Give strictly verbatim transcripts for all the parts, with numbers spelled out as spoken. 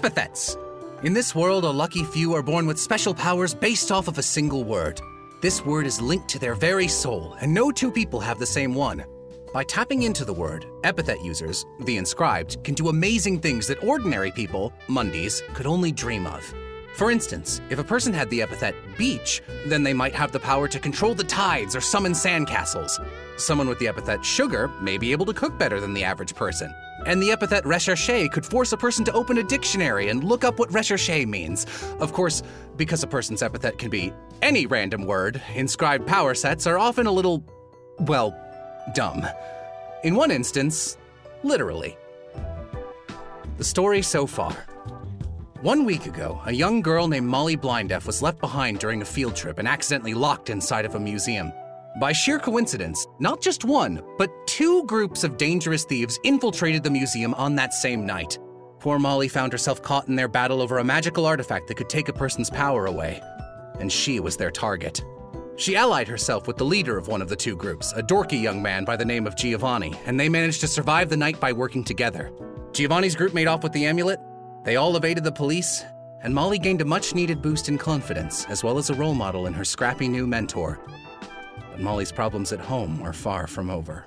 epithets. In this world, a lucky few are born with special powers based off of a single word. This word is linked to their very soul, and no two people have the same one. By tapping into the word, epithet users, the inscribed, can do amazing things that ordinary people, mundies, could only dream of. For instance, if a person had the epithet beach, then they might have the power to control the tides or summon sandcastles. Someone with the epithet sugar may be able to cook better than the average person. And the epithet recherché could force a person to open a dictionary and look up what recherché means. Of course, because a person's epithet can be any random word, inscribed power sets are often a little, well, dumb. In one instance, literally. The story so far. One week ago, a young girl named Molly Blindeff was left behind during a field trip and accidentally locked inside of a museum. By sheer coincidence, not just one, but two groups of dangerous thieves infiltrated the museum on that same night. Poor Molly found herself caught in their battle over a magical artifact that could take a person's power away. And she was their target. She allied herself with the leader of one of the two groups, a dorky young man by the name of Giovanni, and they managed to survive the night by working together. Giovanni's group made off with the amulet. They all evaded the police, and Molly gained a much-needed boost in confidence, as well as a role model in her scrappy new mentor. But Molly's problems at home were far from over.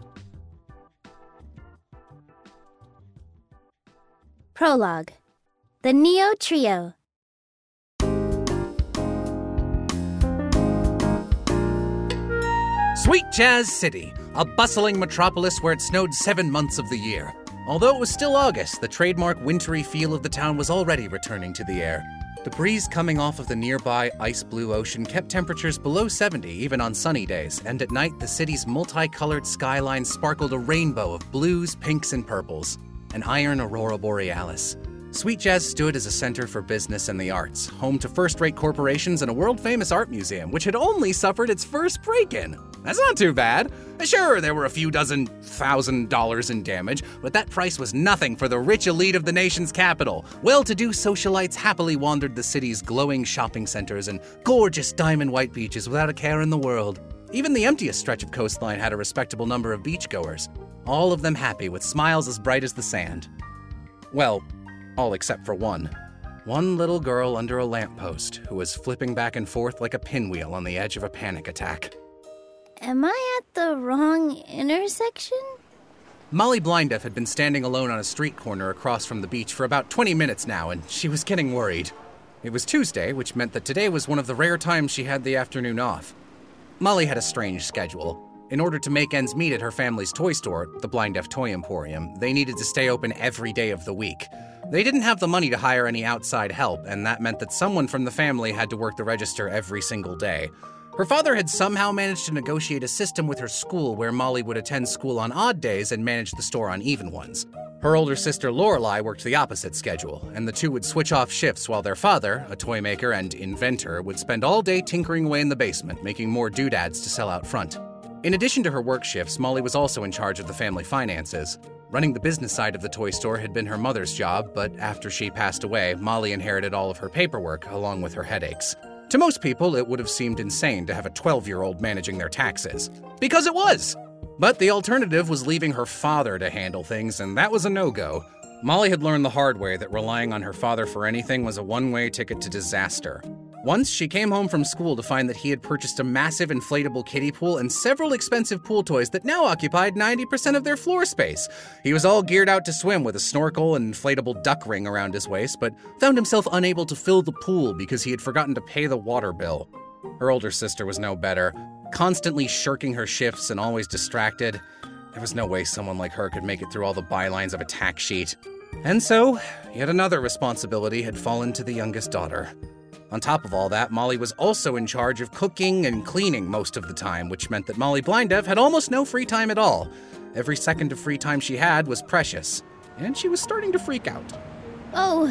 Prologue. The Neo Trio. Sweet Jazz City, a bustling metropolis where it snowed seven months of the year. Although it was still August, the trademark wintry feel of the town was already returning to the air. The breeze coming off of the nearby ice-blue ocean kept temperatures below seventy even on sunny days, and at night the city's multicolored skyline sparkled a rainbow of blues, pinks, and purples, an iron aurora borealis. Sweet Jazz stood as a center for business and the arts, home to first-rate corporations and a world-famous art museum, which had only suffered its first break-in. That's not too bad. Sure, there were a few dozen thousand dollars in damage, but that price was nothing for the rich elite of the nation's capital. Well-to-do socialites happily wandered the city's glowing shopping centers and gorgeous diamond-white beaches without a care in the world. Even the emptiest stretch of coastline had a respectable number of beachgoers, all of them happy with smiles as bright as the sand. Well, all except for one. One little girl under a lamppost who was flipping back and forth like a pinwheel on the edge of a panic attack. Am I at the wrong intersection? Molly Blindeff had been standing alone on a street corner across from the beach for about twenty minutes now, and she was getting worried. It was Tuesday, which meant that today was one of the rare times she had the afternoon off. Molly had a strange schedule. In order to make ends meet at her family's toy store, the Blindeff Toy Emporium, they needed to stay open every day of the week. They didn't have the money to hire any outside help, and that meant that someone from the family had to work the register every single day. Her father had somehow managed to negotiate a system with her school where Molly would attend school on odd days and manage the store on even ones. Her older sister Lorelei worked the opposite schedule, and the two would switch off shifts while their father, a toy maker and inventor, would spend all day tinkering away in the basement, making more doodads to sell out front. In addition to her work shifts, Molly was also in charge of the family finances. Running the business side of the toy store had been her mother's job, but after she passed away, Molly inherited all of her paperwork along with her headaches. To most people, it would have seemed insane to have a twelve-year-old managing their taxes. Because it was! But the alternative was leaving her father to handle things, and that was a no-go. Molly had learned the hard way that relying on her father for anything was a one-way ticket to disaster. Once, she came home from school to find that he had purchased a massive inflatable kiddie pool and several expensive pool toys that now occupied ninety percent of their floor space. He was all geared out to swim with a snorkel and inflatable duck ring around his waist, but found himself unable to fill the pool because he had forgotten to pay the water bill. Her older sister was no better, constantly shirking her shifts and always distracted. There was no way someone like her could make it through all the bylines of a tax sheet. And so, yet another responsibility had fallen to the youngest daughter. On top of all that, Molly was also in charge of cooking and cleaning most of the time, which meant that Molly Blindeff had almost no free time at all. Every second of free time she had was precious, and she was starting to freak out. Oh,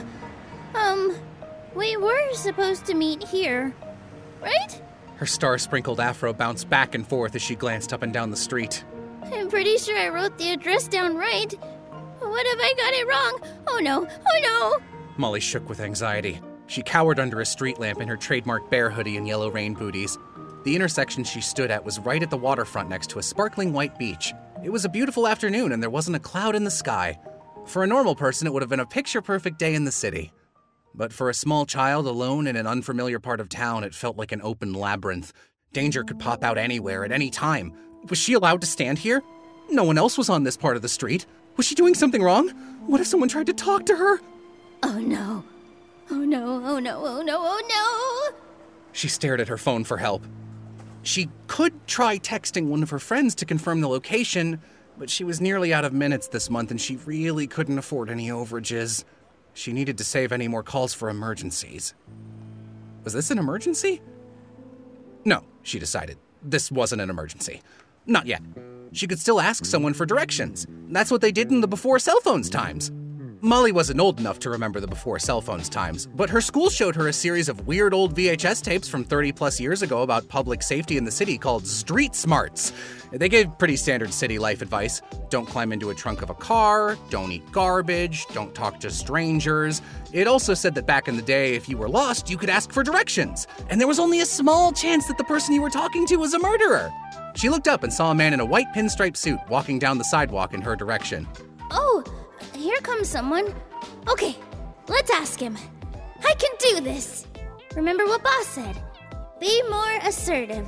um, we were supposed to meet here, right? Her star-sprinkled afro bounced back and forth as she glanced up and down the street. I'm pretty sure I wrote the address down right. What if I got it wrong? Oh no, oh no! Molly shook with anxiety. She cowered under a street lamp in her trademark bear hoodie and yellow rain booties. The intersection she stood at was right at the waterfront next to a sparkling white beach. It was a beautiful afternoon and there wasn't a cloud in the sky. For a normal person, it would have been a picture-perfect day in the city. But for a small child alone in an unfamiliar part of town, it felt like an open labyrinth. Danger could pop out anywhere at any time. Was she allowed to stand here? No one else was on this part of the street. Was she doing something wrong? What if someone tried to talk to her? Oh no. Oh no, oh no, oh no, oh no! She stared at her phone for help. She could try texting one of her friends to confirm the location, but she was nearly out of minutes this month and she really couldn't afford any overages. She needed to save any more calls for emergencies. Was this an emergency? No, she decided. This wasn't an emergency. Not yet. She could still ask someone for directions. That's what they did in the before cell phones times. Molly wasn't old enough to remember the before cell phones times, but her school showed her a series of weird old V H S tapes from thirty plus years ago about public safety in the city called Street Smarts. They gave pretty standard city life advice. Don't climb into a trunk of a car, don't eat garbage, don't talk to strangers. It also said that back in the day, if you were lost, you could ask for directions, and there was only a small chance that the person you were talking to was a murderer. She looked up and saw a man in a white pinstripe suit walking down the sidewalk in her direction. Oh, here comes someone. Okay, let's ask him. I can do this. Remember what Boss said. Be more assertive.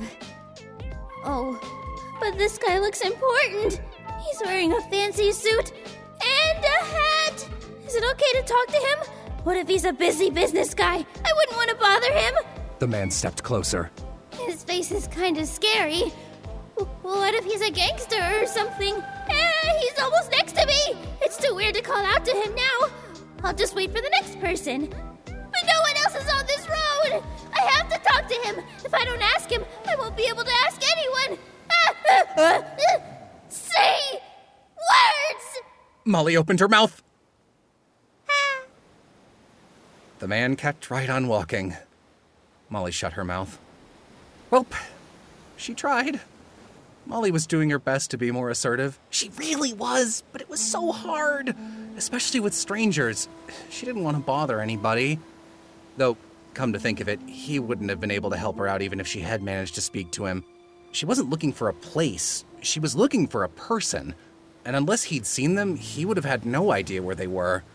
Oh, but this guy looks important. He's wearing a fancy suit and a hat. Is it okay to talk to him? What if he's a busy business guy? I wouldn't want to bother him. The man stepped closer. His face is kind of scary. What if he's a gangster or something? Eh, he's almost next to me! It's too weird to call out to him now. I'll just wait for the next person. But no one else is on this road! I have to talk to him! If I don't ask him, I won't be able to ask anyone! Ah, ah, ah, ah. Say words! Molly opened her mouth. Ah. The man kept right on walking. Molly shut her mouth. Well, she tried. Molly was doing her best to be more assertive. She really was, but it was so hard, especially with strangers. She didn't want to bother anybody. Though, come to think of it, he wouldn't have been able to help her out even if she had managed to speak to him. She wasn't looking for a place. She was looking for a person. And unless he'd seen them, he would have had no idea where they were.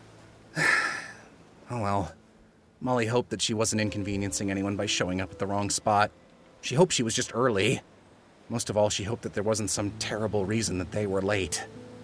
Oh well. Molly hoped that she wasn't inconveniencing anyone by showing up at the wrong spot. She hoped she was just early. Most of all, she hoped that there wasn't some terrible reason that they were late.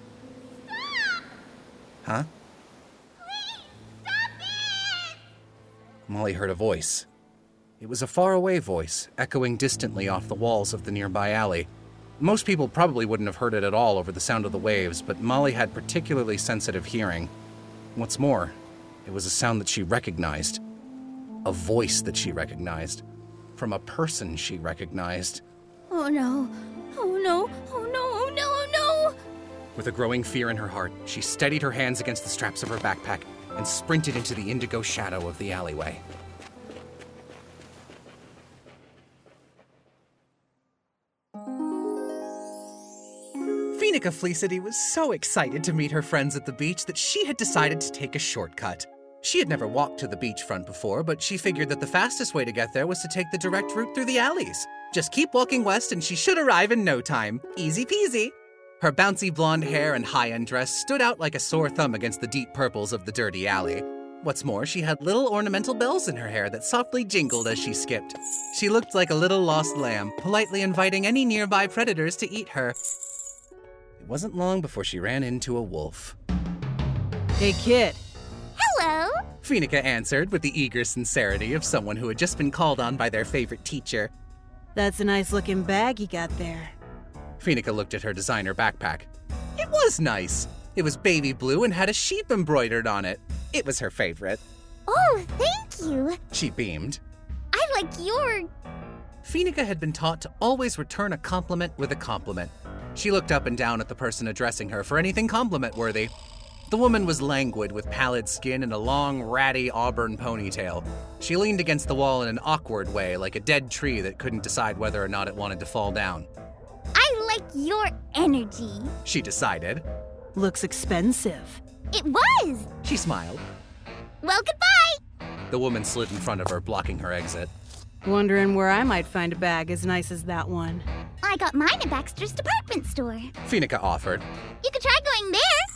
Stop! Huh? Please, stop it! Molly heard a voice. It was a faraway voice, echoing distantly off the walls of the nearby alley. Most people probably wouldn't have heard it at all over the sound of the waves, but Molly had particularly sensitive hearing. What's more, it was a sound that she recognized. A voice that she recognized. From a person she recognized. Oh no, oh no, oh no, oh no, oh no! With a growing fear in her heart, she steadied her hands against the straps of her backpack and sprinted into the indigo shadow of the alleyway. Phoenica Felicity was so excited to meet her friends at the beach that she had decided to take a shortcut. She had never walked to the beachfront before, but she figured that the fastest way to get there was to take the direct route through the alleys. Just keep walking west and she should arrive in no time. Easy peasy. Her bouncy blonde hair and high-end dress stood out like a sore thumb against the deep purples of the dirty alley. What's more, she had little ornamental bells in her hair that softly jingled as she skipped. She looked like a little lost lamb, politely inviting any nearby predators to eat her. It wasn't long before she ran into a wolf. Hey, kid. Hello? Phoenica answered with the eager sincerity of someone who had just been called on by their favorite teacher. That's a nice-looking bag you got there. Phoenica looked at her designer backpack. It was nice. It was baby blue and had a sheep embroidered on it. It was her favorite. Oh, thank you. She beamed. I like your... Phoenica had been taught to always return a compliment with a compliment. She looked up and down at the person addressing her for anything compliment-worthy. The woman was languid with pallid skin and a long, ratty auburn ponytail. She leaned against the wall in an awkward way, like a dead tree that couldn't decide whether or not it wanted to fall down. I like your energy. She decided. Looks expensive. It was. She smiled. Well, goodbye. The woman slid in front of her, blocking her exit. Wondering where I might find a bag as nice as that one. I got mine at Baxter's department store. Phoenica offered. You could try going there.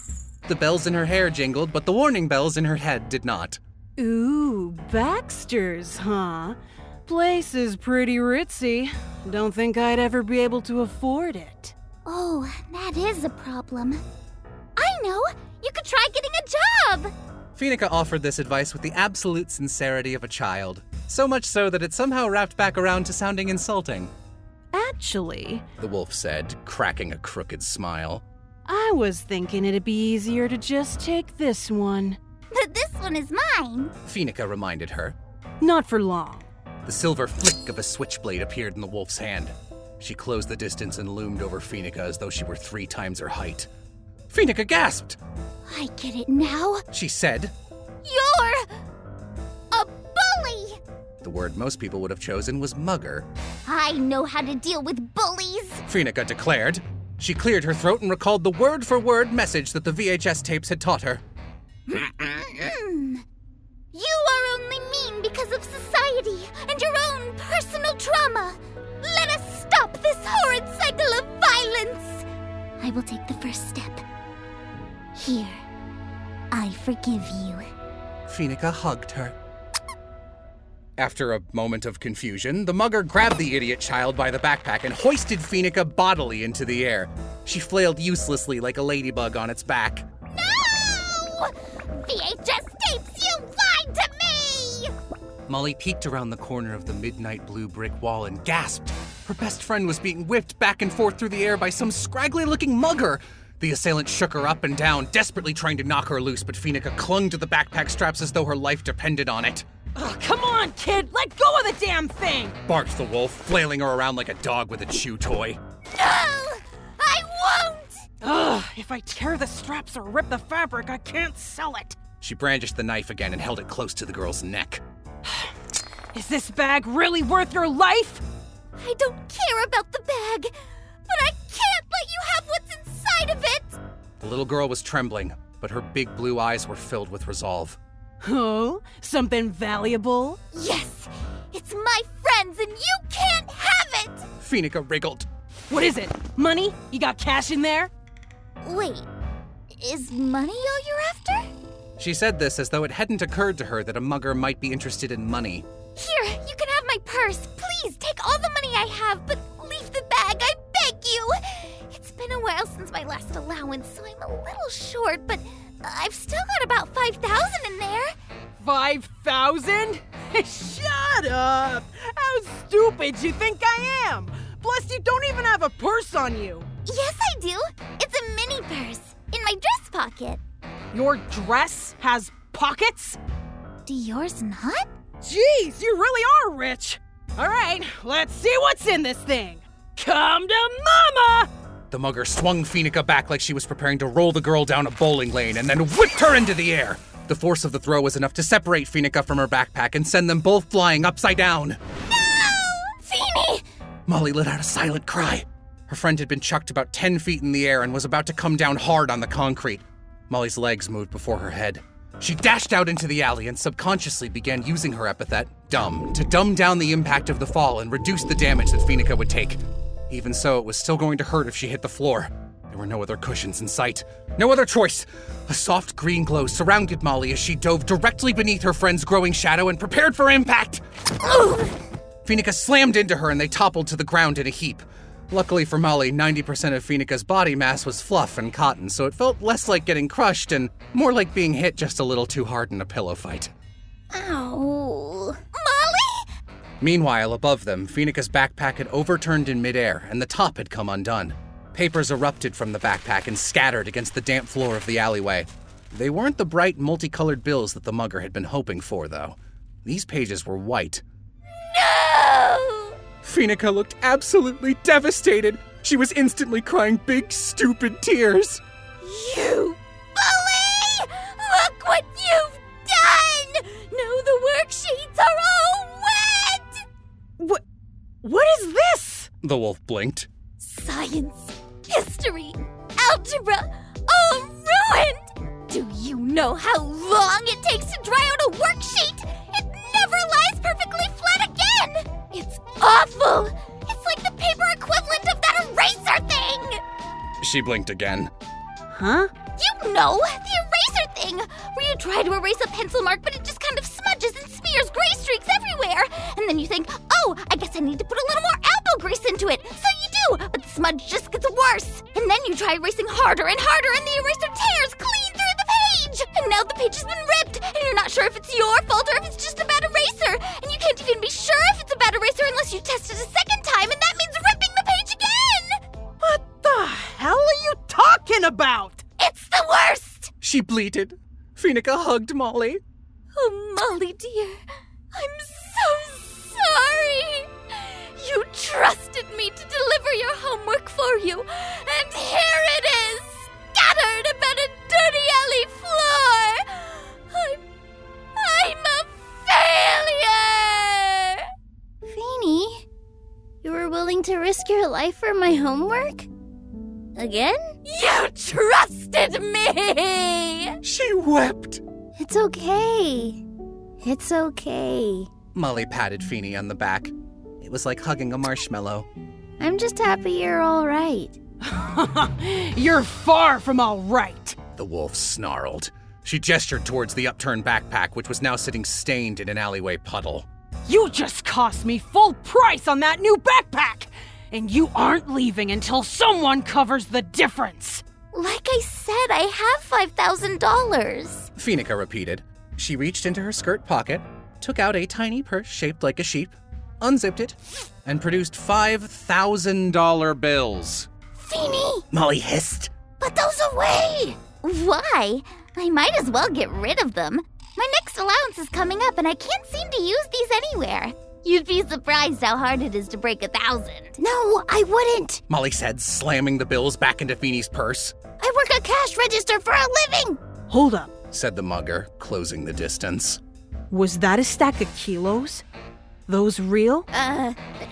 The bells in her hair jingled, but the warning bells in her head did not. Ooh, Baxter's, huh? Place is pretty ritzy. Don't think I'd ever be able to afford it. Oh, that is a problem. I know! You could try getting a job! Finica offered this advice with the absolute sincerity of a child. So much so that it somehow wrapped back around to sounding insulting. Actually, The wolf said, cracking a crooked smile. I was thinking it'd be easier to just take this one. But this one is mine. Finica reminded her. Not for long. The silver flick of a switchblade appeared in the wolf's hand. She closed the distance and loomed over Finica as though she were three times her height. Finica gasped! I get it now. She said. You're a bully! The word most people would have chosen was mugger. I know how to deal with bullies. Finica declared. She cleared her throat and recalled the word-for-word message that the V H S tapes had taught her. You are only mean because of society and your own personal trauma. Let us stop this horrid cycle of violence. I will take the first step. Here, I forgive you. Finica hugged her. After a moment of confusion, the mugger grabbed the idiot child by the backpack and hoisted Finica bodily into the air. She flailed uselessly like a ladybug on its back. No! V H S tapes, you lied to me! Molly peeked around the corner of the midnight blue brick wall and gasped. Her best friend was being whipped back and forth through the air by some scraggly-looking mugger. The assailant shook her up and down, desperately trying to knock her loose, but Finica clung to the backpack straps as though her life depended on it. Oh, come on, kid! Let go of the damn thing! Barked the wolf, flailing her around like a dog with a chew toy. No! I won't! Ugh, if I tear the straps or rip the fabric, I can't sell it. She brandished the knife again and held it close to the girl's neck. Is this bag really worth your life? I don't care about the bag, but I can't let you have what's inside of it! The little girl was trembling, but her big blue eyes were filled with resolve. Oh? Something valuable? Yes! It's my friend's and you can't have it! Finica wriggled. What is it? Money? You got cash in there? Wait, is money all you're after? She said this as though it hadn't occurred to her that a mugger might be interested in money. Here, you can have my purse. Please, take all the money I have, but leave the bag, I beg you! It's been a while since my last allowance, so I'm a little short, but I've still got about five thousand in there. Five thousand? Shut up! How stupid you think I am? Plus, you don't even have a purse on you. Yes, I do. It's a mini purse in my dress pocket. Your dress has pockets? Do yours not? Jeez, you really are rich. All right, let's see what's in this thing. Come to mama! The mugger swung Finica back like she was preparing to roll the girl down a bowling lane and then whipped her into the air. The force of the throw was enough to separate Finica from her backpack and send them both flying upside down. No! Feeny! Molly let out a silent cry. Her friend had been chucked about ten feet in the air and was about to come down hard on the concrete. Molly's legs moved before her head. She dashed out into the alley and subconsciously began using her epithet, dumb, to dumb down the impact of the fall and reduce the damage that Finica would take. Even so, it was still going to hurt if she hit the floor. There were no other cushions in sight. No other choice. A soft green glow surrounded Molly as she dove directly beneath her friend's growing shadow and prepared for impact. Finica slammed into her and they toppled to the ground in a heap. Luckily for Molly, ninety percent of Finica's body mass was fluff and cotton, so it felt less like getting crushed and more like being hit just a little too hard in a pillow fight. Ow. Molly? Meanwhile, above them, Finica's backpack had overturned in midair and the top had come undone. Papers erupted from the backpack and scattered against the damp floor of the alleyway. They weren't the bright, multicolored bills that the mugger had been hoping for, though. These pages were white. No! Finica looked absolutely devastated. She was instantly crying big, stupid tears. You bully! Look what you've done! No, the worksheets are all wet! What? What is this? The wolf blinked. Science, history, algebra, all ruined! Do you know how long it takes to dry out a worksheet? It never lies perfectly flat again! It's awful! It's like the paper equivalent of that eraser thing! She blinked again. Huh? You know, the eraser thing, where you try to erase a pencil mark, but it just kind of smudges and smears gray streaks everywhere. And then you think, oh, I guess I need to put a little more elbow grease into it. So you do, but the smudge just gets worse. And then you try erasing harder and harder, and the eraser tears clean through the page. And now the page has been ripped, and you're not sure if it's your fault or if it's just a bad eraser. And you can't even be sure if it's a bad eraser unless you test it a second time, and that means ripping the page again. What the hell are you talking about? It's the worst! She bleated. Phoenica hugged Molly. Oh, Molly dear, I'm so sorry. You trusted me to deliver your homework for you, and here it is, scattered about a dirty alley floor. I'm, I'm a failure. Feeny, you were willing to risk your life for my homework? Again? You trusted me! She wept. It's okay. It's okay. Molly patted Feeny on the back. It was like hugging a marshmallow. I'm just happy you're all right. You're far from all right. The wolf snarled. She gestured towards the upturned backpack, which was now sitting stained in an alleyway puddle. You just cost me full price on that new backpack! And you aren't leaving until someone covers the difference. Like I said, I have five thousand dollars. Phoenica repeated. She reached into her skirt pocket, took out a tiny purse shaped like a sheep, unzipped it, and produced five thousand dollar bills. Feeny! Molly hissed. Put those away! Why? I might as well get rid of them. My next allowance is coming up, and I can't seem to use these anywhere. You'd be surprised how hard it is to break a thousand. No, I wouldn't, Molly said, slamming the bills back into Feeny's purse. I work a cash register for a living. Hold up. Said the mugger, closing the distance. Was that a stack of kilos? Those real? Uh,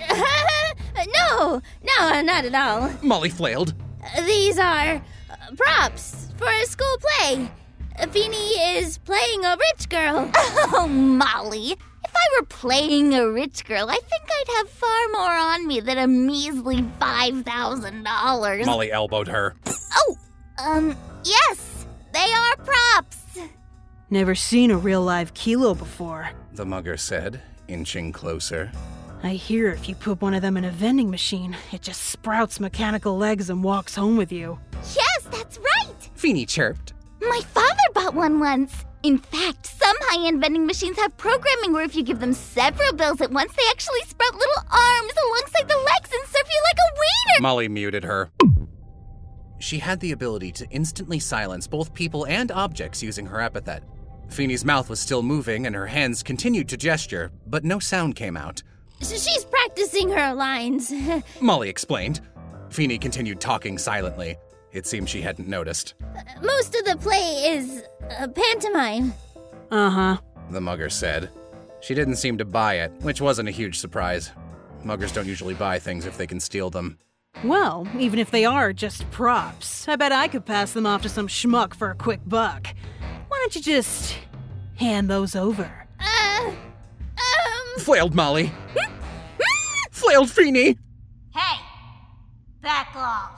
no, no, not at all. Molly flailed. These are uh, props for a school play. Feeny is playing a rich girl. Oh, Molly. If I were playing a rich girl, I think I'd have far more on me than a measly five thousand dollars. Molly elbowed her. Oh, um, yes, they are props. Never seen a real live kilo before. The mugger said, inching closer. I hear if you put one of them in a vending machine, it just sprouts mechanical legs and walks home with you. Yes, that's right. Feeny chirped. My father bought one once. In fact, some high-end vending machines have programming where if you give them several bills at once, they actually sprout little arms alongside the legs and serve you like a waiter. Molly muted her. She had the ability to instantly silence both people and objects using her epithet. Feeny's mouth was still moving and her hands continued to gesture, but no sound came out. So she's practicing her lines. Molly explained. Feeny continued talking silently. It seemed she hadn't noticed. Most of the play is uh, pantomime. Uh-huh. The mugger said. She didn't seem to buy it, which wasn't a huge surprise. Muggers don't usually buy things if they can steal them. Well, even if they are just props, I bet I could pass them off to some schmuck for a quick buck. Why don't you just hand those over? Uh, um... Flailed Molly. Flailed Feeny. Hey, back off.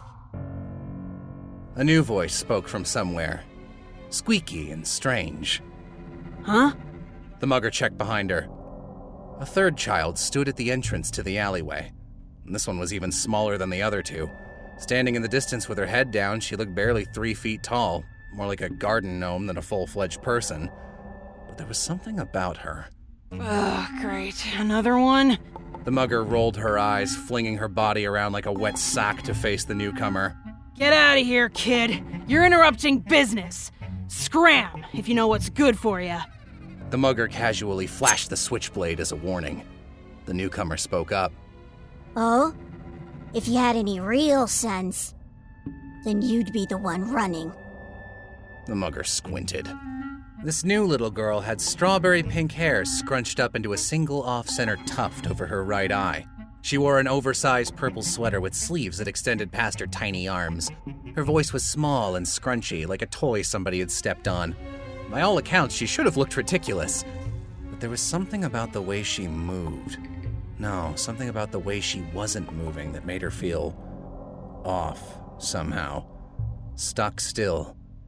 A new voice spoke from somewhere. Squeaky and strange. Huh? The mugger checked behind her. A third child stood at the entrance to the alleyway. This one was even smaller than the other two. Standing in the distance with her head down, she looked barely three feet tall, more like a garden gnome than a full-fledged person. But there was something about her. Oh, great. Another one? The mugger rolled her eyes, flinging her body around like a wet sock to face the newcomer. Get out of here, kid. You're interrupting business. Scram, if you know what's good for you. The mugger casually flashed the switchblade as a warning. The newcomer spoke up. Oh? If you had any real sense, then you'd be the one running. The mugger squinted. This new little girl had strawberry pink hair scrunched up into a single off-center tuft over her right eye. She wore an oversized purple sweater with sleeves that extended past her tiny arms. Her voice was small and scrunchy, like a toy somebody had stepped on. By all accounts, she should have looked ridiculous. But there was something about the way she moved. No, something about the way she wasn't moving that made her feel off, somehow. Stuck still.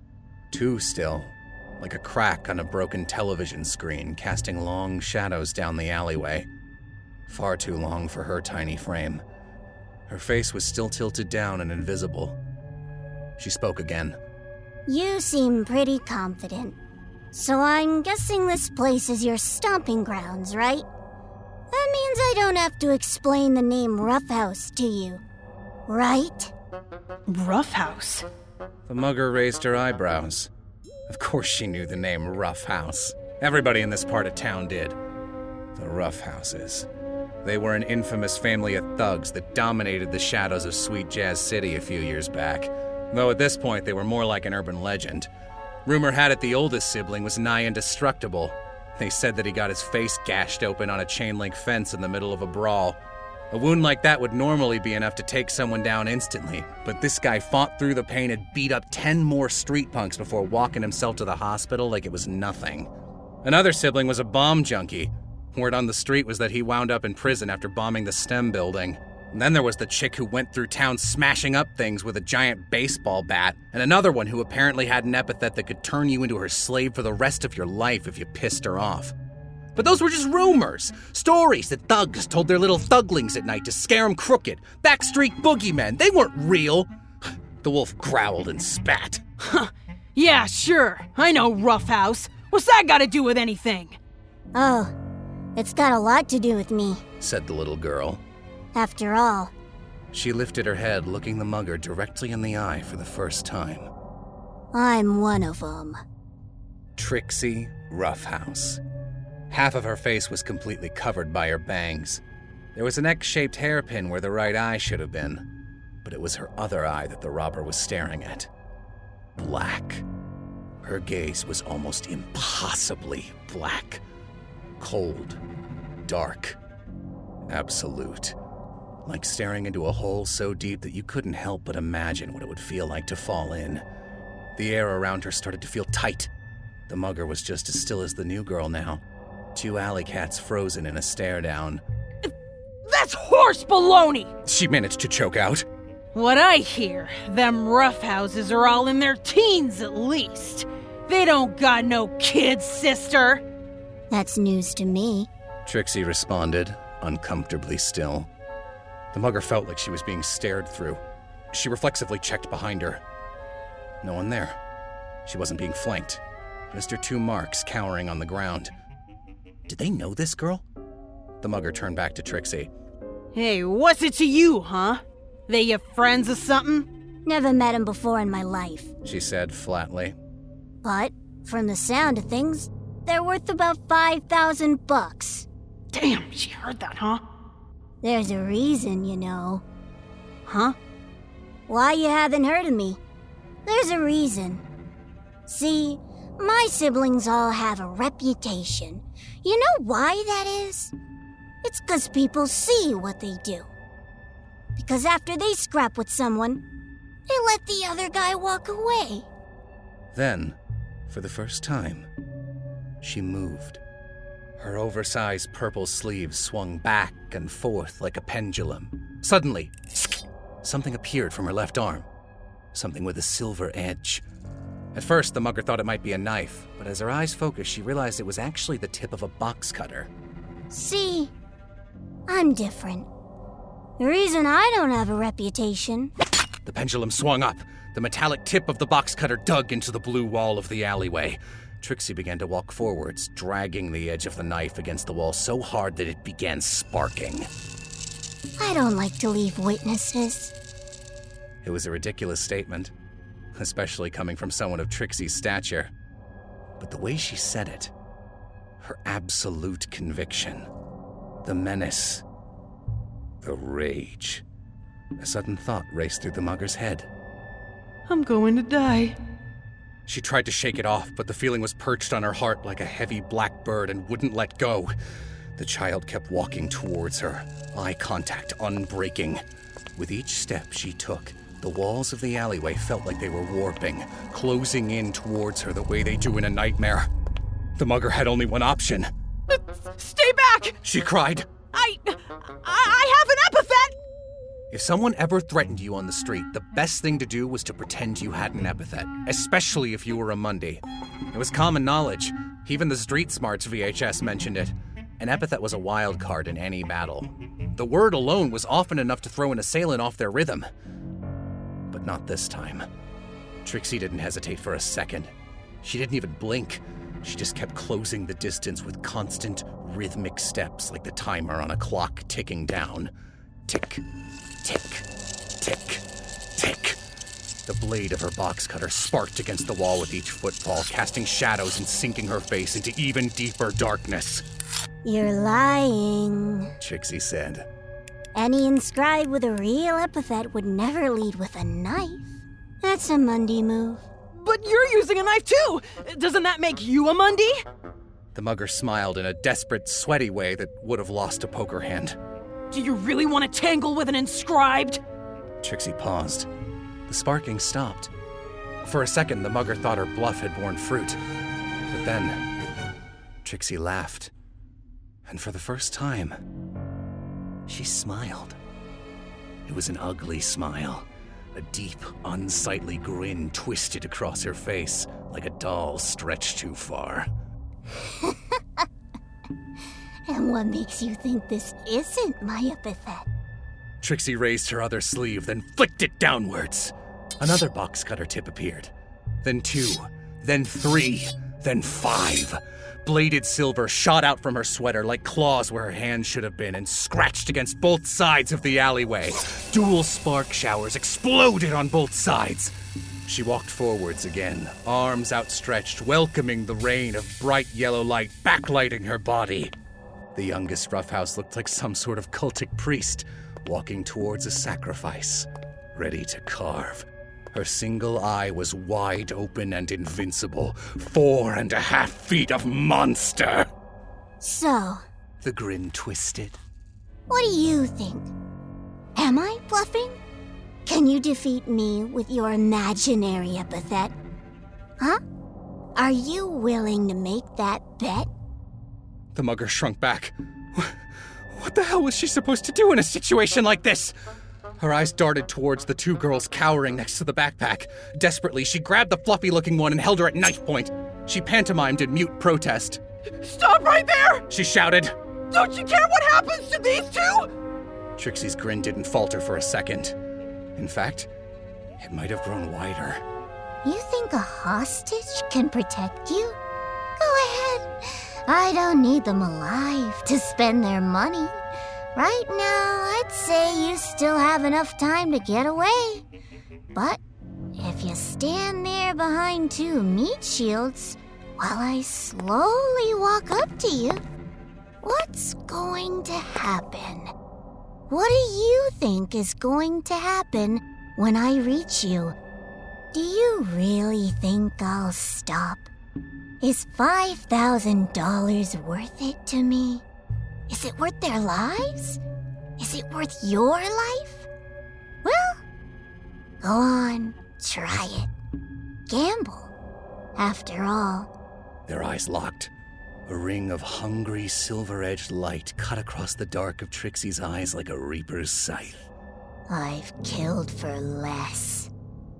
Two still, like a crack on a broken television screen, casting long shadows down the alleyway. Far too long for her tiny frame. Her face was still tilted down and invisible. She spoke again. You seem pretty confident. So I'm guessing this place is your stomping grounds, right? That means I don't have to explain the name Rough House to you, right? Rough House? The mugger raised her eyebrows. Of course she knew the name Rough House. Everybody in this part of town did. The Rough Houses. They were an infamous family of thugs that dominated the shadows of Sweet Jazz City a few years back. Though at this point they were more like an urban legend. Rumor had it the oldest sibling was nigh indestructible. They said that he got his face gashed open on a chain-link fence in the middle of a brawl. A wound like that would normally be enough to take someone down instantly, but this guy fought through the pain and beat up ten more street punks before walking himself to the hospital like it was nothing. Another sibling was a bomb junkie. Word on the street was that he wound up in prison after bombing the STEM building. And then there was the chick who went through town smashing up things with a giant baseball bat, and another one who apparently had an epithet that could turn you into her slave for the rest of your life if you pissed her off. But those were just rumors, stories that thugs told their little thuglings at night to scare them crooked, backstreet boogeymen. They weren't real. The wolf growled and spat. Huh. Yeah, sure. I know Rough House. What's that got to do with anything? Oh, it's got a lot to do with me, said the little girl. After all. She lifted her head, looking the mugger directly in the eye for the first time. I'm one of them. Trixie Roughhouse. Half of her face was completely covered by her bangs. There was an X-shaped hairpin where the right eye should have been, but it was her other eye that the robber was staring at. Black. Her gaze was almost impossibly black. Cold. Dark. Absolute. Like staring into a hole so deep that you couldn't help but imagine what it would feel like to fall in. The air around her started to feel tight. The mugger was just as still as the new girl now. Two alley cats frozen in a stare down. That's horse baloney! She managed to choke out. What I hear, them rough houses are all in their teens at least. They don't got no kids, sister. That's news to me. Trixie responded, uncomfortably still. The mugger felt like she was being stared through. She reflexively checked behind her. No one there. She wasn't being flanked. Just her two marks cowering on the ground. Did they know this girl? The mugger turned back to Trixie. Hey, what's it to you, huh? They your friends or something? Never met him before in my life, she said flatly. But, from the sound of things, they're worth about five thousand bucks. Damn, she heard that, huh? There's a reason, you know. Huh? Why you haven't heard of me? There's a reason. See, my siblings all have a reputation. You know why that is? It's 'cause people see what they do. Because after they scrap with someone, they let the other guy walk away. Then, for the first time, she moved. Her oversized purple sleeves swung back and forth like a pendulum. Suddenly, something appeared from her left arm. Something with a silver edge. At first, the mugger thought it might be a knife, but as her eyes focused, she realized it was actually the tip of a box cutter. See, I'm different. The reason I don't have a reputation... The pendulum swung up. The metallic tip of the box cutter dug into the blue wall of the alleyway. Trixie began to walk forwards, dragging the edge of the knife against the wall so hard that it began sparking. I don't like to leave witnesses. It was a ridiculous statement, especially coming from someone of Trixie's stature. But the way she said it, her absolute conviction, the menace, the rage. A sudden thought raced through the mugger's head. I'm going to die. She tried to shake it off, but the feeling was perched on her heart like a heavy black bird and wouldn't let go. The child kept walking towards her, eye contact unbreaking. With each step she took, the walls of the alleyway felt like they were warping, closing in towards her the way they do in a nightmare. The mugger had only one option. Stay back! She cried. I... I have an epithet! If someone ever threatened you on the street, the best thing to do was to pretend you had an epithet, especially if you were a Mundy. It was common knowledge. Even the Street Smarts V H S mentioned it. An epithet was a wild card in any battle. The word alone was often enough to throw an assailant off their rhythm. But not this time. Trixie didn't hesitate for a second. She didn't even blink. She just kept closing the distance with constant, rhythmic steps like the timer on a clock ticking down. Tick, tick, tick, tick. The blade of her box cutter sparked against the wall with each footfall, casting shadows and sinking her face into even deeper darkness. You're lying, Trixie said. Any inscribed with a real epithet would never lead with a knife. That's a Mundy move. But you're using a knife too! Doesn't that make you a Mundy? The mugger smiled in a desperate, sweaty way that would have lost a poker hand. Do you really want to tangle with an inscribed? Trixie paused. The sparking stopped. For a second, the mugger thought her bluff had borne fruit. But then, Trixie laughed. And for the first time, she smiled. It was an ugly smile. A deep, unsightly grin twisted across her face, like a doll stretched too far. And what makes you think this isn't my epithet? Trixie raised her other sleeve, then flicked it downwards. Another box cutter tip appeared. Then two, then three, then five. Bladed silver shot out from her sweater like claws where her hands should have been and scratched against both sides of the alleyway. Dual spark showers exploded on both sides. She walked forwards again, arms outstretched, welcoming the rain of bright yellow light backlighting her body. The youngest roughhouse looked like some sort of cultic priest walking towards a sacrifice, ready to carve. Her single eye was wide open and invincible. Four and a half feet of monster! So, The grin twisted. what do you think? Am I bluffing? Can you defeat me with your imaginary epithet? Huh? Are you willing to make that bet? The mugger shrunk back. What the hell was she supposed to do in a situation like this? Her eyes darted towards the two girls cowering next to the backpack. Desperately, she grabbed the fluffy-looking one and held her at knife point. She pantomimed in mute protest. Stop right there! She shouted. Don't you care what happens to these two? Trixie's grin didn't falter for a second. In fact, it might have grown wider. You think a hostage can protect you? Go ahead. I don't need them alive to spend their money. Right now, I'd say you still have enough time to get away. But if you stand there behind two meat shields while I slowly walk up to you, what's going to happen? What do you think is going to happen when I reach you? Do you really think I'll stop? Is five thousand dollars worth it to me? Is it worth their lives? Is it worth your life? Well, go on, try it. Gamble. After all. Their eyes locked. A ring of hungry, silver-edged light cut across the dark of Trixie's eyes like a reaper's scythe. I've killed for less.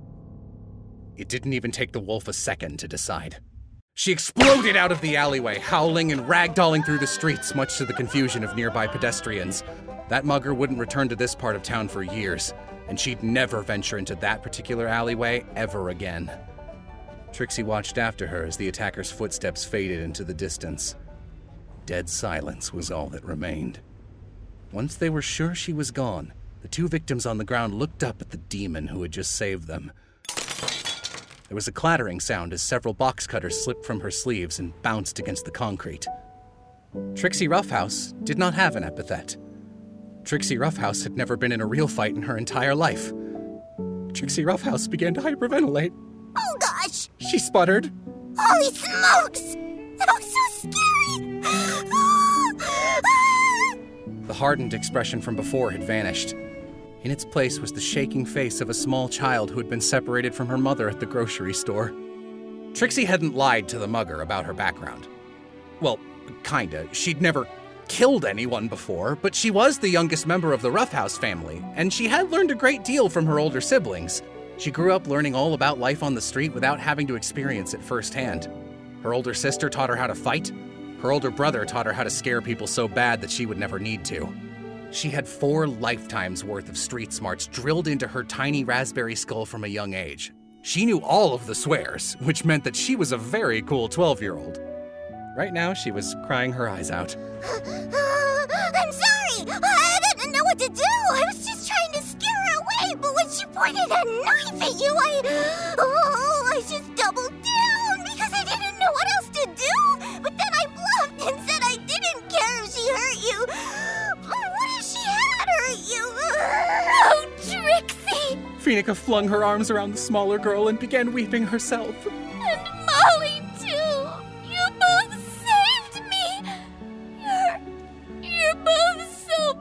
It didn't even take the wolf a second to decide. She exploded out of the alleyway, howling and ragdolling through the streets, much to the confusion of nearby pedestrians. That mugger wouldn't return to this part of town for years, and she'd never venture into that particular alleyway ever again. Trixie watched after her as the attacker's footsteps faded into the distance. Dead silence was all that remained. Once they were sure she was gone, the two victims on the ground looked up at the demon who had just saved them. There was a clattering sound as several box cutters slipped from her sleeves and bounced against the concrete. Trixie Roughhouse did not have an epithet. Trixie Roughhouse had never been in a real fight in her entire life. Trixie Roughhouse began to hyperventilate. Oh gosh! She sputtered. Holy smokes! That was so scary! The hardened expression from before had vanished. In its place was the shaking face of a small child who had been separated from her mother at the grocery store. Trixie hadn't lied to the mugger about her background. Well, kinda. She'd never killed anyone before, but she was the youngest member of the Roughhouse family, and she had learned a great deal from her older siblings. She grew up learning all about life on the street without having to experience it firsthand. Her older sister taught her how to fight. Her older brother taught her how to scare people so bad that she would never need to. She had four lifetimes worth of street smarts drilled into her tiny raspberry skull from a young age. She knew all of the swears, which meant that she was a very cool twelve-year-old. Right now, she was crying her eyes out. I'm sorry! I didn't know what to do! I was just trying to scare her away, but when she pointed a knife at you, I... Oh, I just doubled down because I didn't know what else to do! But then I bluffed and said I didn't care if she hurt you! What if she had hurt you? Oh, Trixie! Phoenica flung her arms around the smaller girl and began weeping herself. And Molly, too! You both saved me! You're... you're both so...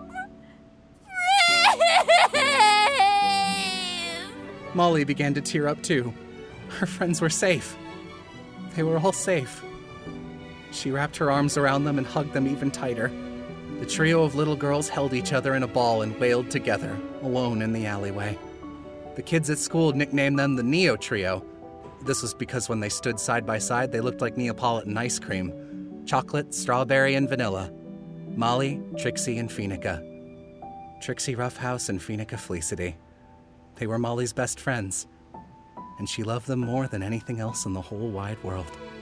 brave! Molly began to tear up too. Her friends were safe. They were all safe. She wrapped her arms around them and hugged them even tighter. The trio of little girls held each other in a ball and wailed together, alone in the alleyway. The kids at school nicknamed them the Neo Trio. This was because when they stood side by side, they looked like Neapolitan ice cream. Chocolate, strawberry, and vanilla. Molly, Trixie, and Phoenica. Trixie Roughhouse and Phoenica Felicity. They were Molly's best friends, and she loved them more than anything else in the whole wide world.